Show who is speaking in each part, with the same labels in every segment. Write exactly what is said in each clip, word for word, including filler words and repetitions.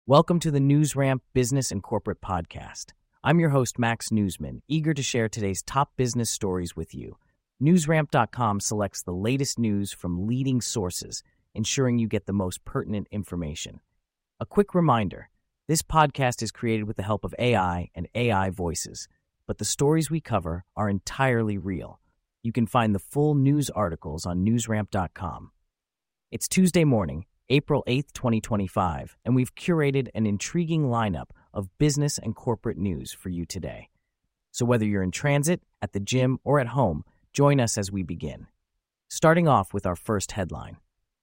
Speaker 1: Welcome to the NewsRamp Business and Corporate Podcast. I'm your host, Max Newsman, eager to share today's top business stories with you. NewsRamp dot com selects the latest news from leading sources, ensuring you get the most pertinent information. A quick reminder, this podcast is created with the help of A I and A I voices, but the stories we cover are entirely real. You can find the full news articles on NewsRamp dot com. It's Tuesday morning, April eighth, twenty twenty-five, and we've curated an intriguing lineup of business and corporate news for you today. So whether you're in transit, at the gym, or at home, join us as we begin. Starting off with our first headline.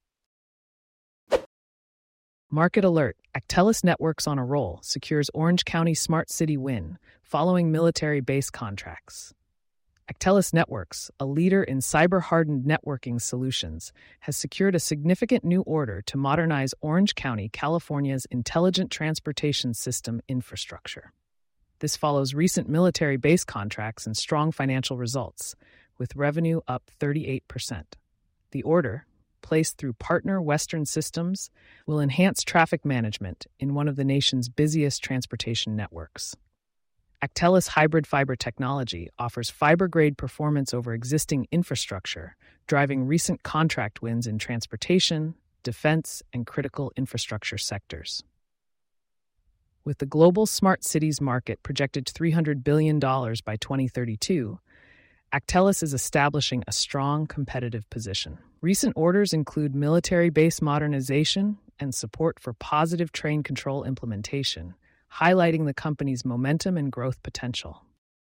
Speaker 2: Market alert. Actelis Networks on a roll secures Orange County Smart City win following military base contracts. Actelis Networks, a leader in cyber-hardened networking solutions, has secured a significant new order to modernize Orange County, California's intelligent transportation system infrastructure. This follows recent military base contracts and strong financial results, with revenue up thirty-eight percent. The order, placed through partner Western Systems, will enhance traffic management in one of the nation's busiest transportation networks. Actelis hybrid fiber technology offers fiber-grade performance over existing infrastructure, driving recent contract wins in transportation, defense, and critical infrastructure sectors. With the global smart cities market projected to three hundred billion dollars by twenty thirty-two, Actelis is establishing a strong competitive position. Recent orders include military base modernization and support for positive train control implementation, highlighting the company's momentum and growth potential.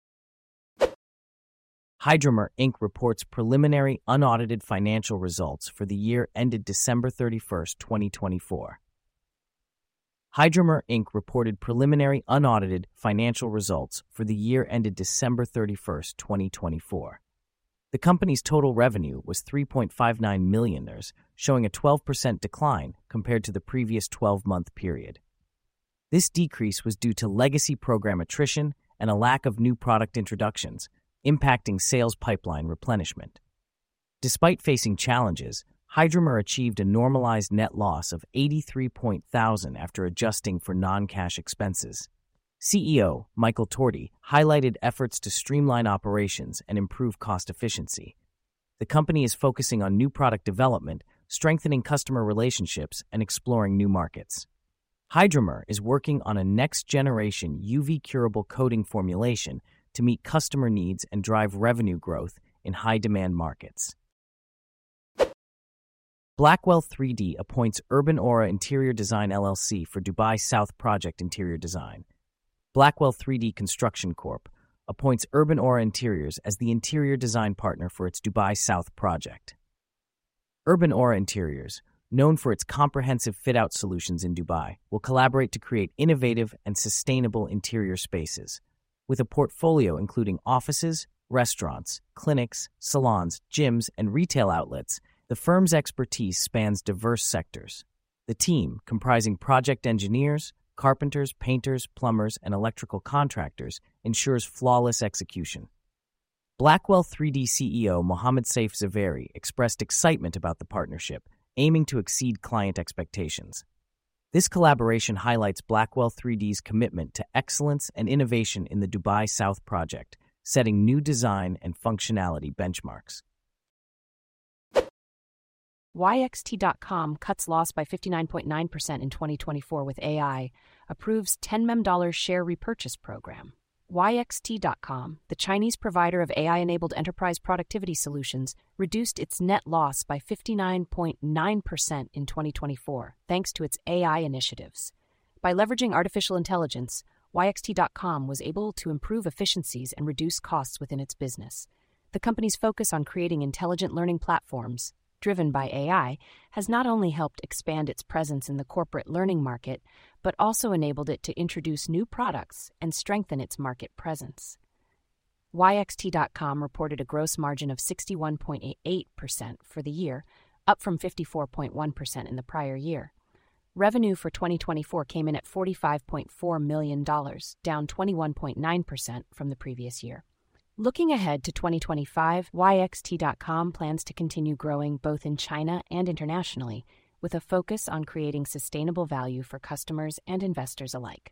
Speaker 1: Hydromer Incorporated reports preliminary unaudited financial results for the year ended December thirty-first, twenty twenty-four. Hydromer Incorporated reported preliminary unaudited financial results for the year ended December thirty-first, twenty twenty-four. The company's total revenue was three point five nine million dollars, showing a twelve percent decline compared to the previous twelve-month period. This decrease was due to legacy program attrition and a lack of new product introductions, impacting sales pipeline replenishment. Despite facing challenges, Hydromer achieved a normalized net loss of eighty-three thousand dollars after adjusting for non-cash expenses. C E O Michael Torti highlighted efforts to streamline operations and improve cost efficiency. The company is focusing on new product development, strengthening customer relationships, and exploring new markets. Hydromer is working on a next-generation U V-curable coating formulation to meet customer needs and drive revenue growth in high-demand markets. Blackwell three D appoints Urban Aura Interior Design L L C for Dubai South Project Interior Design. Blackwell three D Construction Corp appoints Urban Aura Interiors as the interior design partner for its Dubai South project. Urban Aura Interiors, known for its comprehensive fit-out solutions in Dubai, will collaborate to create innovative and sustainable interior spaces. With a portfolio including offices, restaurants, clinics, salons, gyms, and retail outlets, the firm's expertise spans diverse sectors. The team, comprising project engineers, carpenters, painters, plumbers, and electrical contractors, ensures flawless execution. Blackwell three D C E O Mohammed Saif Zaveri expressed excitement about the partnership, aiming to exceed client expectations. This collaboration highlights Blackwell three D's commitment to excellence and innovation in the Dubai South project, setting new design and functionality benchmarks.
Speaker 3: Y X T dot com cuts loss by fifty-nine point nine percent in twenty twenty-four with A I, approves ten million dollars share repurchase program. Y X T dot com, the Chinese provider of A I-enabled enterprise productivity solutions, reduced its net loss by fifty-nine point nine percent in twenty twenty-four, thanks to its A I initiatives. By leveraging artificial intelligence, Y X T dot com was able to improve efficiencies and reduce costs within its business. The company's focus on creating intelligent learning platforms, driven by A I, has not only helped expand its presence in the corporate learning market, but also enabled it to introduce new products and strengthen its market presence. Y X T dot com reported a gross margin of sixty-one point eight percent for the year, up from fifty-four point one percent in the prior year. Revenue for twenty twenty-four came in at forty-five point four million dollars, down twenty-one point nine percent from the previous year. Looking ahead to twenty twenty-five, Y X T dot com plans to continue growing both in China and internationally, with a focus on creating sustainable value for customers and investors alike.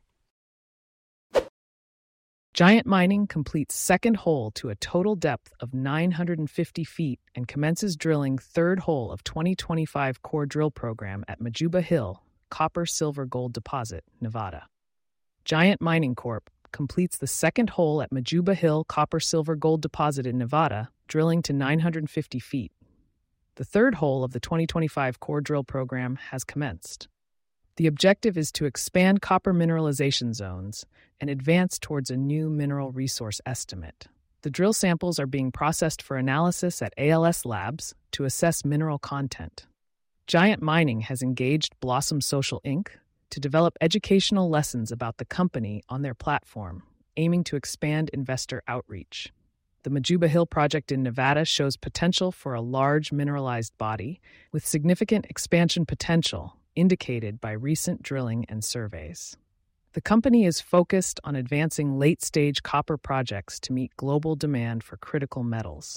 Speaker 2: Giant Mining completes second hole to a total depth of nine hundred fifty feet and commences drilling third hole of twenty twenty-five core drill program at Majuba Hill, copper silver gold deposit, Nevada. Giant Mining Corp completes the second hole at Majuba Hill copper silver gold deposit in Nevada, drilling to nine hundred fifty feet. The third hole of the twenty twenty-five core drill program has commenced. The objective is to expand copper mineralization zones and advance towards a new mineral resource estimate. The drill samples are being processed for analysis at A L S Labs to assess mineral content. Giant Mining has engaged Blossom Social Incorporated to develop educational lessons about the company on their platform, aiming to expand investor outreach. The Majuba Hill project in Nevada shows potential for a large mineralized body with significant expansion potential, indicated by recent drilling and surveys. The company is focused on advancing late-stage copper projects to meet global demand for critical metals.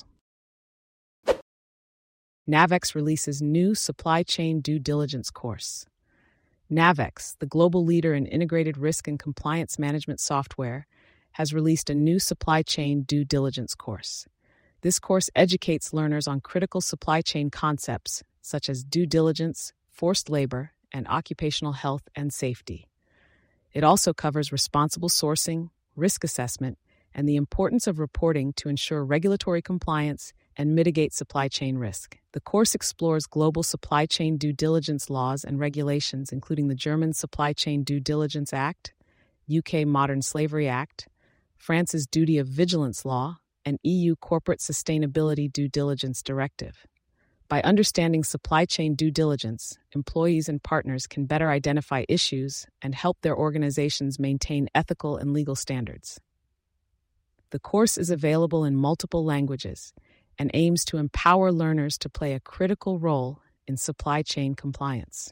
Speaker 2: Navex releases new supply chain due diligence course. Navex, the global leader in integrated risk and compliance management software, has released a new supply chain due diligence course. This course educates learners on critical supply chain concepts such as due diligence, forced labor, and occupational health and safety. It also covers responsible sourcing, risk assessment, and the importance of reporting to ensure regulatory compliance and mitigate supply chain risk. The course explores global supply chain due diligence laws and regulations, including the German Supply Chain Due Diligence Act, U K Modern Slavery Act, France's Duty of Vigilance Law, and E U Corporate Sustainability Due Diligence Directive. By understanding supply chain due diligence, employees and partners can better identify issues and help their organizations maintain ethical and legal standards. The course is available in multiple languages and aims to empower learners to play a critical role in supply chain compliance.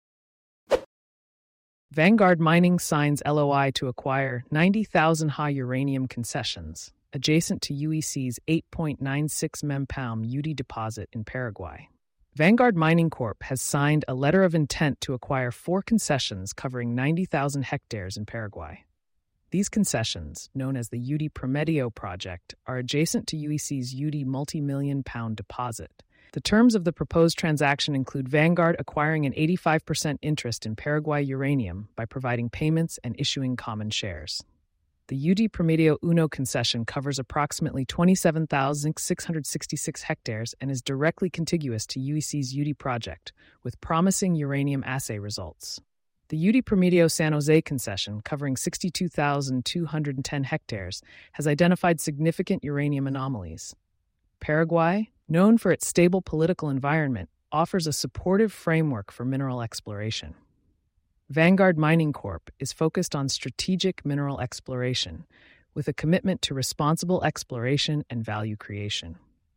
Speaker 2: Vanguard Mining signs L O I to acquire ninety thousand Ha uranium concessions, adjacent to U E C's eight point nine six mempound U D deposit in Paraguay. Vanguard Mining Corp has signed a letter of intent to acquire four concessions covering ninety thousand hectares in Paraguay. These concessions, known as the U D Promedio project, are adjacent to U E C's U D multi-million pound deposit. The terms of the proposed transaction include Vanguard acquiring an eighty-five percent interest in Paraguay uranium by providing payments and issuing common shares. The U D Promedio Uno concession covers approximately twenty-seven thousand six hundred sixty-six hectares and is directly contiguous to U E C's U D project, with promising uranium assay results. The U D Promedio San Jose concession, covering sixty-two thousand two hundred ten hectares, has identified significant uranium anomalies. Paraguay, known for its stable political environment, offers a supportive framework for mineral exploration. Vanguard Mining Corp is focused on strategic mineral exploration, with a commitment to responsible exploration and value creation.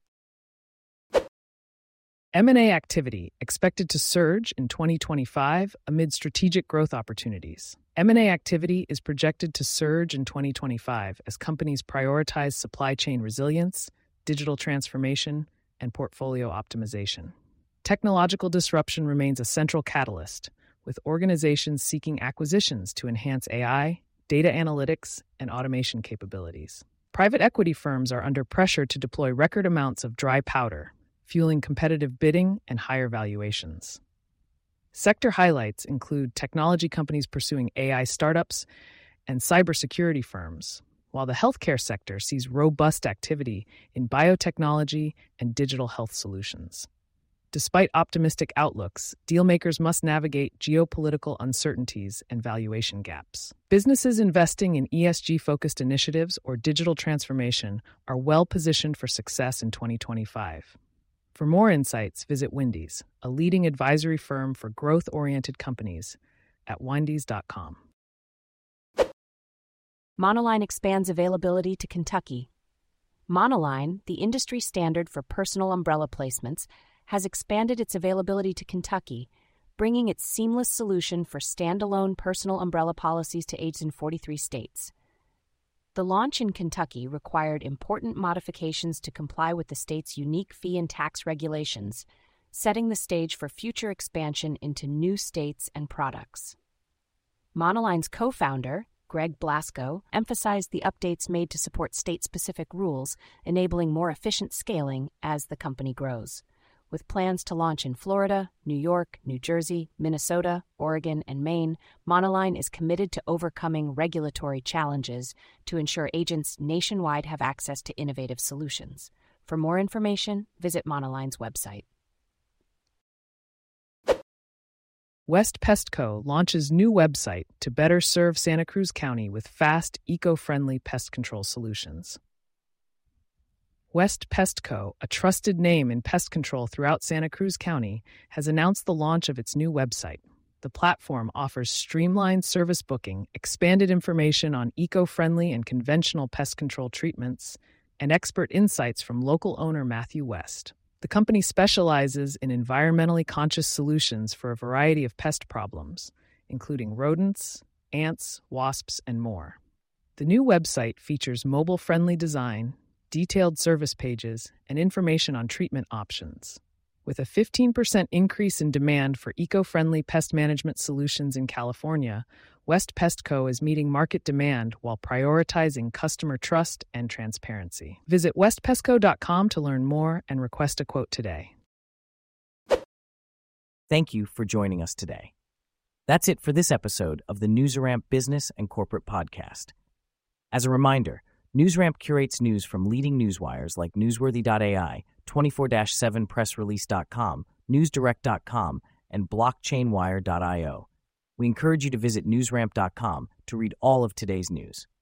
Speaker 2: M and A activity expected to surge in twenty twenty-five amid strategic growth opportunities. M and A activity is projected to surge in twenty twenty-five as companies prioritize supply chain resilience, digital transformation, and portfolio optimization. Technological disruption remains a central catalyst, with organizations seeking acquisitions to enhance A I, data analytics, and automation capabilities. Private equity firms are under pressure to deploy record amounts of dry powder, fueling competitive bidding and higher valuations. Sector highlights include technology companies pursuing A I startups and cybersecurity firms, while the healthcare sector sees robust activity in biotechnology and digital health solutions. Despite optimistic outlooks, dealmakers must navigate geopolitical uncertainties and valuation gaps. Businesses investing in E S G-focused initiatives or digital transformation are well-positioned for success in twenty twenty-five. For more insights, visit Wendy's, a leading advisory firm for growth-oriented companies, at wendy's dot com.
Speaker 3: Monoline expands availability to Kentucky. Monoline, the industry standard for personal umbrella placements, has expanded its availability to Kentucky, bringing its seamless solution for standalone personal umbrella policies to agents in forty-three states. The launch in Kentucky required important modifications to comply with the state's unique fee and tax regulations, setting the stage for future expansion into new states and products. Monoline's co-founder, Greg Blasco, emphasized the updates made to support state-specific rules, enabling more efficient scaling as the company grows. With plans to launch in Florida, New York, New Jersey, Minnesota, Oregon, and Maine, Monoline is committed to overcoming regulatory challenges to ensure agents nationwide have access to innovative solutions. For more information, visit Monoline's website.
Speaker 2: West Pestco launches new website to better serve Santa Cruz County with fast, eco-friendly pest control solutions. West Pestco, a trusted name in pest control throughout Santa Cruz County, has announced the launch of its new website. The platform offers streamlined service booking, expanded information on eco-friendly and conventional pest control treatments, and expert insights from local owner Matthew West. The company specializes in environmentally conscious solutions for a variety of pest problems, including rodents, ants, wasps, and more. The new website features mobile-friendly design, detailed service pages, and information on treatment options. With a fifteen percent increase in demand for eco-friendly pest management solutions in California, West Pestco is meeting market demand while prioritizing customer trust and transparency. Visit west pestco dot com to learn more and request a quote today.
Speaker 1: Thank you for joining us today. That's it for this episode of the NewsRamp Business and Corporate Podcast. As a reminder, NewsRamp curates news from leading newswires like newsworthy dot A I, twenty-four seven press release dot com, news direct dot com, and blockchain wire dot io. We encourage you to visit newsramp dot com to read all of today's news.